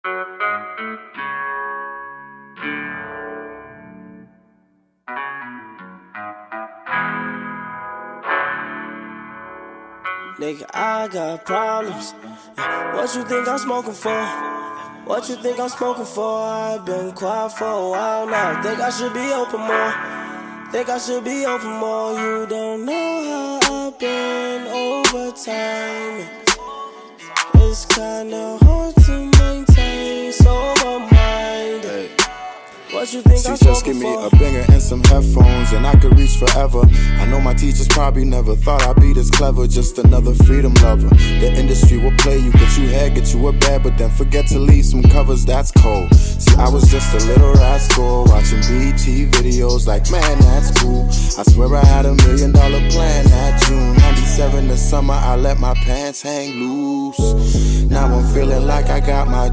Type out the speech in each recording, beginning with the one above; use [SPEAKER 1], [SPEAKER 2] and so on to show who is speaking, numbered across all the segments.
[SPEAKER 1] Nigga, I got problems. What you think I'm smoking for? What you think I'm smoking for? I've been quiet for a while now. Think I should be open more. Think I should be open more. You don't know how I've been over time. It's kinda hard to maintain sober mind.
[SPEAKER 2] Hey.
[SPEAKER 1] What you think I'm
[SPEAKER 2] Just
[SPEAKER 1] smoking
[SPEAKER 2] give me
[SPEAKER 1] for?
[SPEAKER 2] a banger and some headphones and I could reach forever. I know my teachers probably never thought I'd be this clever. Just another freedom lover. The industry will play you, get you head, get you a bed, but then forget to leave some covers, that's cold. See, I was just a little rascal watching BT videos like, man, that's cool. I swear I had $1 million plan that June 97 the summer I let my pants hang loose. Now I'm feeling like I got my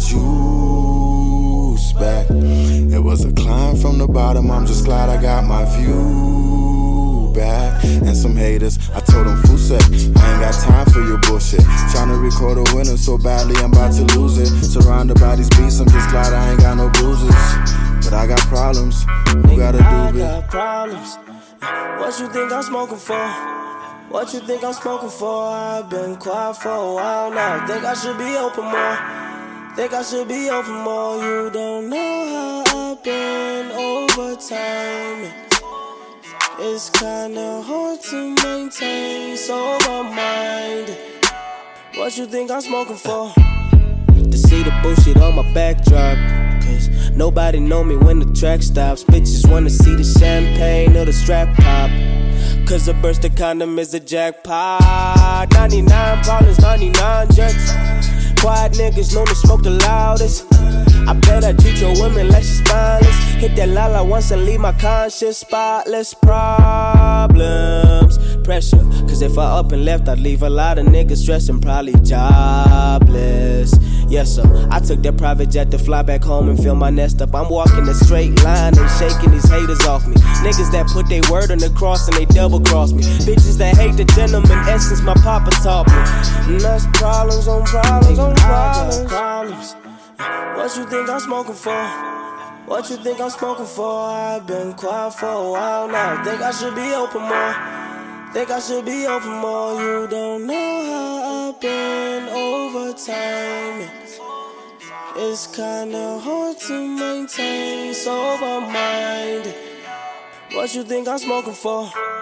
[SPEAKER 2] juice back. It was a climb from the bottom, I'm just glad I got my view back. And some haters, I told them, Fusek, I ain't got time for your bullshit. Tryna record a winner so badly, I'm about to lose it. Surrounded by these beats, I'm just glad I ain't got no bruises. But I got problems, who gotta do
[SPEAKER 1] I
[SPEAKER 2] it?
[SPEAKER 1] got problems. What you think I'm smoking for? What you think I'm smoking for? I've been quiet for a while now. Think I should be open more. Think I should be open more. You don't know how I've been over time. It's kinda hard to maintain sober mind. What you think I'm smoking for? To see the bullshit on my backdrop. Cause nobody know me when the track stops. Bitches wanna see the champagne or the strap pop. Cause a burst of condom is a jackpot. 99 problems, 99 jets. Quiet niggas known to smoke the loudest. I bet I treat your women like she's spineless. Hit that lala once and leave my conscience spotless. Problems, pressure. Cause if I up and left, I'd leave a lot of niggas stressing, probably jobless. Yes, sir. I took that private jet to fly back home and fill my nest up. I'm walking a straight line and shaking these haters off me. Niggas that put their word on the cross and they double cross me. Bitches that hate the gentleman essence my papa taught me. And that's problems on problems on problems. What you think I'm smoking for? What you think I'm smoking for? I've been quiet for a while now. Think I should be open more. Think I should be open more. You don't know how I've been over time. It's kinda hard to maintain sober mind. What you think I'm smoking for?